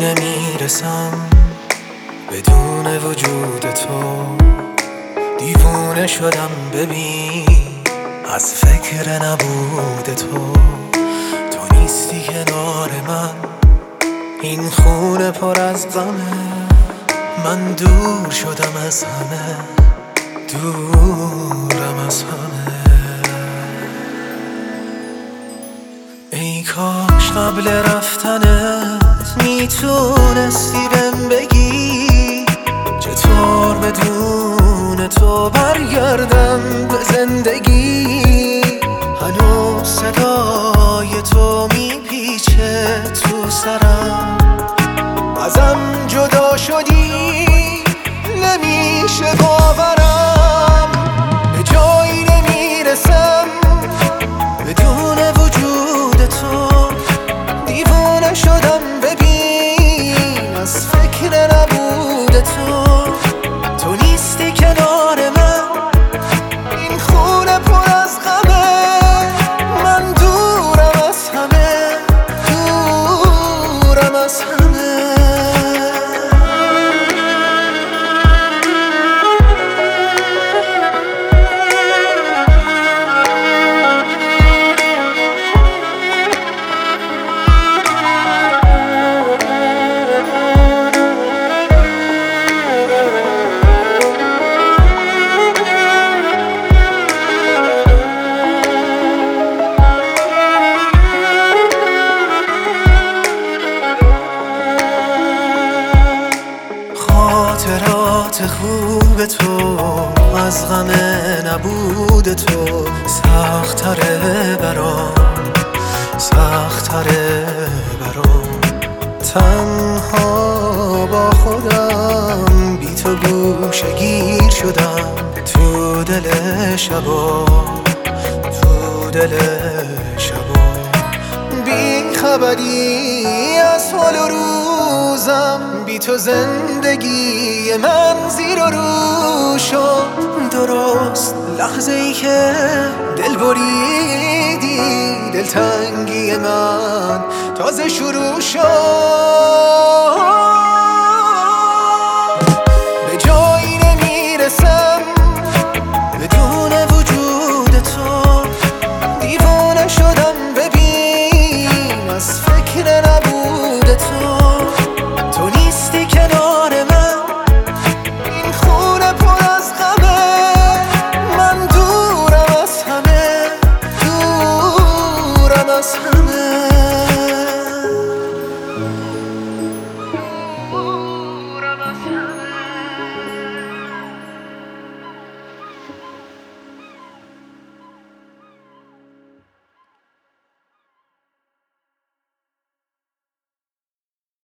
نمیرسم بدون وجود تو. دیوونه شدم ببین از فکر نبود تو. تو نیستی کنار من، این خونه پر از غمه. من دور شدم از همه، دورم از همه. ای کاش قبل رفتنت میتونستی بهم بگی چطور بدون تو برگردم به زندگی. هنوز صدای تو میپیچه تو سرم، ازم جدا شدی نمیشه باورم. به جایی نمیرسم بدون وجود تو. دیوانه شدم ببین از فکر نبود تو. تو نیستی کنار من، این خونه پر از غمه. من دورم از همه، دورم از همه. خاطرات خوب تو از غم نبود تو سخت‌تره برام، سخت‌تره برام. تنها با خودم بی تو گوشه گیر شدم تو دل شبا، تو دل شبا. بی خبری از حال و روزم، بی تو زندگی من زیر و رو شد. درست لحظه ای که دل بریدی، دلتنگی من تازه شروع شد. به جایی نمیرسم بدون وجود تو. دیوانه شدم ببین از فکر نبود تو. تو نیستی کنار من، این خونه پر از غمه. من دورم از همه، دورم از همه.